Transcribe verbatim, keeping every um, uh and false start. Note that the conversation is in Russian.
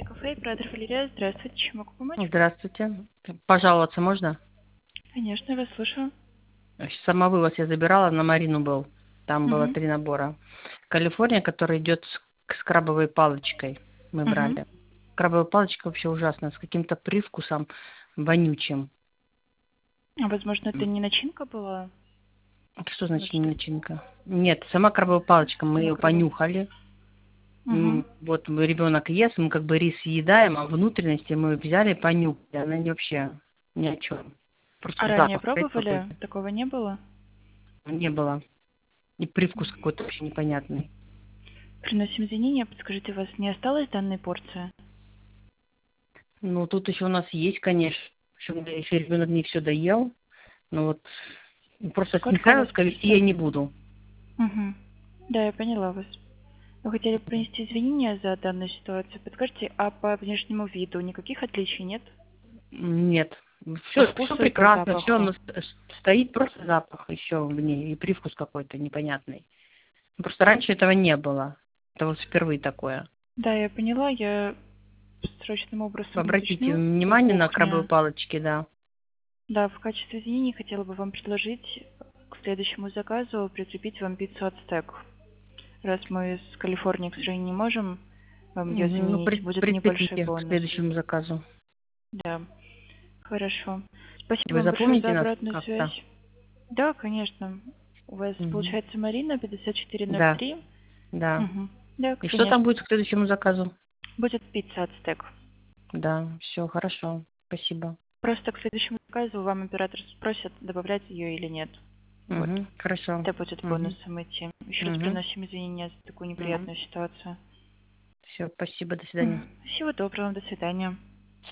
кафе, оператор Валерия. Здравствуйте, чем могу помочь? Здравствуйте. Пожаловаться можно? Конечно, я вас слушаю. Самовывоз я забирала, на Марину был. Там было Угу. три набора. Калифорния, который идет с, с крабовой палочкой, мы Угу. брали. Крабовая палочка вообще ужасная, с каким-то привкусом вонючим. А возможно, это не начинка была? Что Вот значит не что начинка? Нет, сама крабовая палочка, мы сама ее крабовая. понюхали. Угу. М, Вот ребенок ест, мы как бы рис съедаем, а внутренности мы взяли и понюхали. Она не вообще ни о чем. А Просто ранее запах стоит пробовали? какой-то. Такого не было? Не было. И привкус какой-то вообще непонятный. Приносим извинения. Подскажите, у вас не осталось данной порции? Ну, тут еще у нас есть, конечно. Причем, если ребенок не все доел, но вот просто Сколько у вас снисхайловска вести я порций? не буду. Угу. Да, я поняла вас. Вы хотели принести извинения за данную ситуацию. Подскажите, а по внешнему виду никаких отличий нет? Нет. По Все, все вкусу и по прекрасно, все запаху? стоит, просто запах еще в ней, и привкус какой-то непонятный. Просто раньше этого не было. Это вот впервые такое. Да, я поняла. Я срочным образом Обратите уточню у внимание на крабовые кухни. палочки, да. Да, в качестве извинений хотела бы вам предложить к следующему заказу прикрепить вам пиццу ацтек. Раз мы с Калифорнией, к сожалению, не можем вам ее Мгм. Ну, заменить, пред- будет небольшой прикрепите к бонус. следующему заказу. Да, хорошо. Спасибо Вы вам большое запомните за нас обратную связь. как-то? Да, конечно. У вас Мгм. получается Марина пятьдесят четыре ноль Да, три. да. Угу. Да, И что там конечно. будет к следующему заказу? Будет пицца ацтек. Да, все хорошо. Спасибо. Просто к следующему заказу вам оператор спросит, добавлять ее или нет. Вот. Угу, хорошо. Это будет Угу, бонусом идти. Еще раз угу, приносим извинения за такую угу. неприятную ситуацию. Все, спасибо, до свидания. Мгм. Всего доброго, до свидания.